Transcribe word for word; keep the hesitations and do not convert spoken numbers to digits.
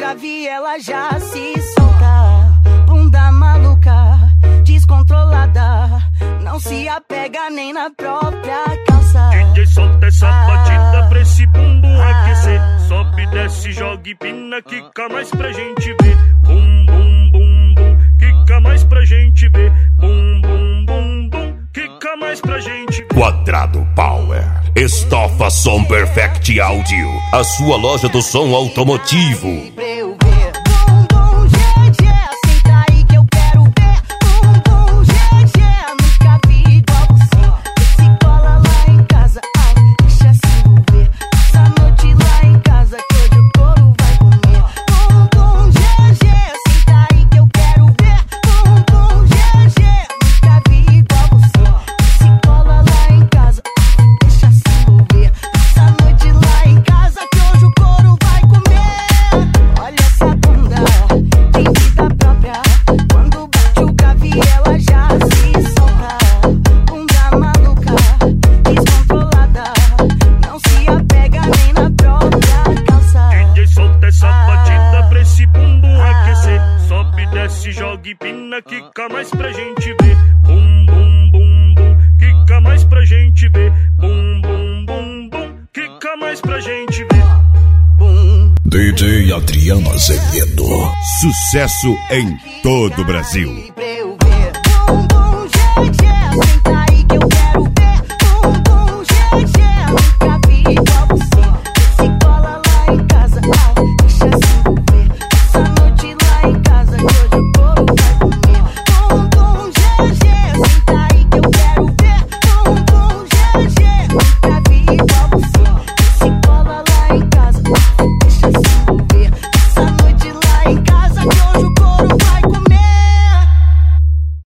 nunca vi ela já se soltar. Bunda maluca, descontrolada, não se apega nem na própria calça. D J solta essa ah, batida pra esse bumbum ah, aquecer. Sobe, desce, joga e pina, quica mais pra gente ver. Bum, bum, bum, bum, quica mais pra gente ver. Bum, bum, bum, bum, quica mais pra gente ver. Quadrado Power, Estofa Som Perfect Audio, a sua loja do som automotivo. Desce, joga e pina, quica mais pra gente ver. Bum, bum, bum, bum, quica mais pra gente ver. Bum, bum, bum, bum, quica mais pra gente ver. D J Adriano Azevedo, sucesso em todo o Brasil.